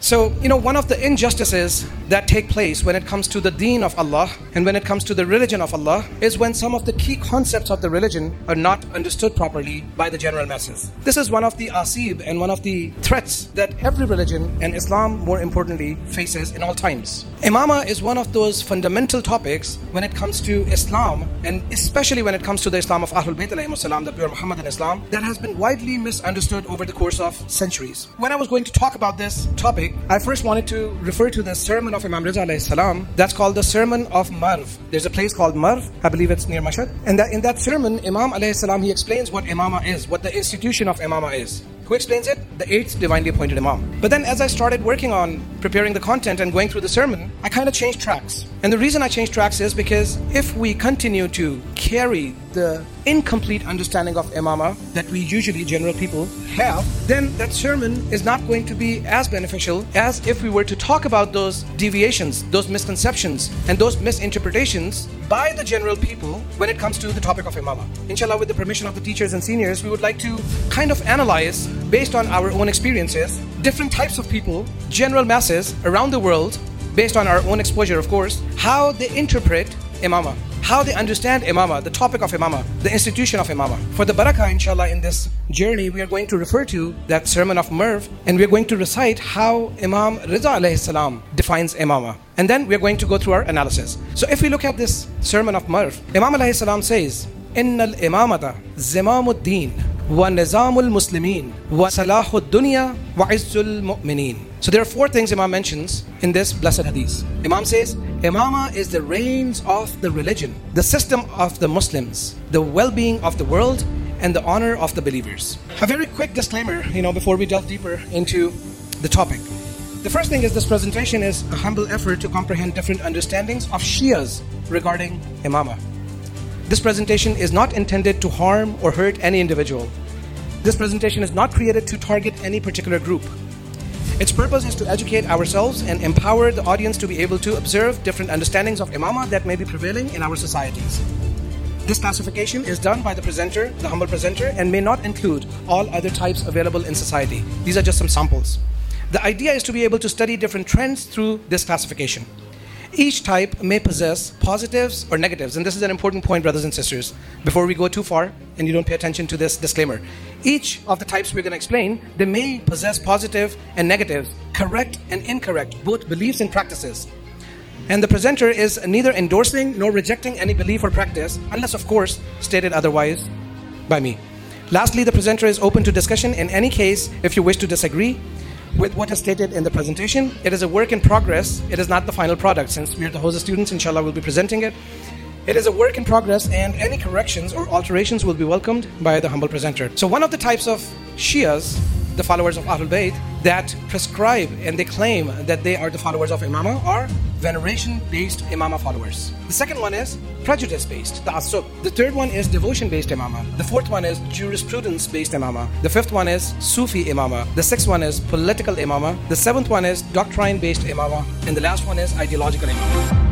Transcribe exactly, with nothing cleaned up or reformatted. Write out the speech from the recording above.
So, you know, one of the injustices that take place when it comes to the deen of Allah and when it comes to the religion of Allah is when some of the key concepts of the religion are not understood properly by the general masses. This is one of the asib and one of the threats that every religion, and Islam more importantly, faces in all times. Imama is one of those fundamental topics when it comes to Islam, and especially when it comes to the Islam of Ahlul Bayt alayhimus salam, the pure Muhammadan Islam, that has been widely misunderstood over the course of centuries. When I was going to talk about this topic, I first wanted to refer to the sermon of Imam Riza alayhi salam. That's called the Sermon of Marv. There's a place called Marv, I believe it's near Mashhad. And that in that sermon, Imam alayhi salam, he explains what Imama is, what the institution of Imama is. Who explains it? The eighth divinely appointed Imam. But then as I started working on preparing the content and going through the sermon, I kind of changed tracks. And the reason I changed tracks is because if we continue to carry the incomplete understanding of Imama that we usually, general people, have, then that sermon is not going to be as beneficial as if we were to talk about those deviations, those misconceptions, and those misinterpretations by the general people when it comes to the topic of Imama. Inshallah, with the permission of the teachers and seniors, we would like to kind of analyze, based on our own experiences, different types of people, general masses around the world, based on our own exposure, of course, how they interpret Imama, how they understand Imama, the topic of Imama, the institution of Imama. For the barakah, inshallah, in this journey, we are going to refer to that sermon of Marv, and we are going to recite how Imam Riza alayhi salam defines Imama. And then we are going to go through our analysis. So if we look at this sermon of Marv, Imam alayhi salam says, "Innal imamata zimamud-din wa nizamul muslimin wa salahud dunya wa izzul mu'minin." So there are four things Imam mentions in this blessed hadith. Imam says, Imama is the reins of the religion, the system of the Muslims, the well-being of the world, and the honor of the believers. A very quick disclaimer, you know, before we delve deeper into the topic. The first thing is this presentation is a humble effort to comprehend different understandings of Shias regarding Imama. This presentation is not intended to harm or hurt any individual. This presentation is not created to target any particular group. Its purpose is to educate ourselves and empower the audience to be able to observe different understandings of Imama that may be prevailing in our societies. This classification is done by the presenter, the humble presenter, and may not include all other types available in society. These are just some samples. The idea is to be able to study different trends through this classification. Each type may possess positives or negatives, and this is an important point, brothers and sisters, before we go too far and you don't pay attention to this disclaimer. Each of the types we're going to explain, they may possess positive and negative, correct and incorrect, both beliefs and practices. And the presenter is neither endorsing nor rejecting any belief or practice, unless of course stated otherwise by me. Lastly, the presenter is open to discussion in any case if you wish to disagree with what is stated in the presentation. It is a work in progress. It is not the final product. Since we are the host students, inshallah, we'll be presenting it. It is a work in progress, and any corrections or alterations will be welcomed by the humble presenter. So one of the types of Shias, the followers of Ahlul Bayt, that prescribe and they claim that they are the followers of Imama are veneration-based Imama followers. The second one is prejudice-based, ta'assub. The third one is devotion-based Imama. The fourth one is jurisprudence-based Imama. The fifth one is Sufi Imama. The sixth one is political Imama. The seventh one is doctrine-based Imama. And the last one is ideological Imama.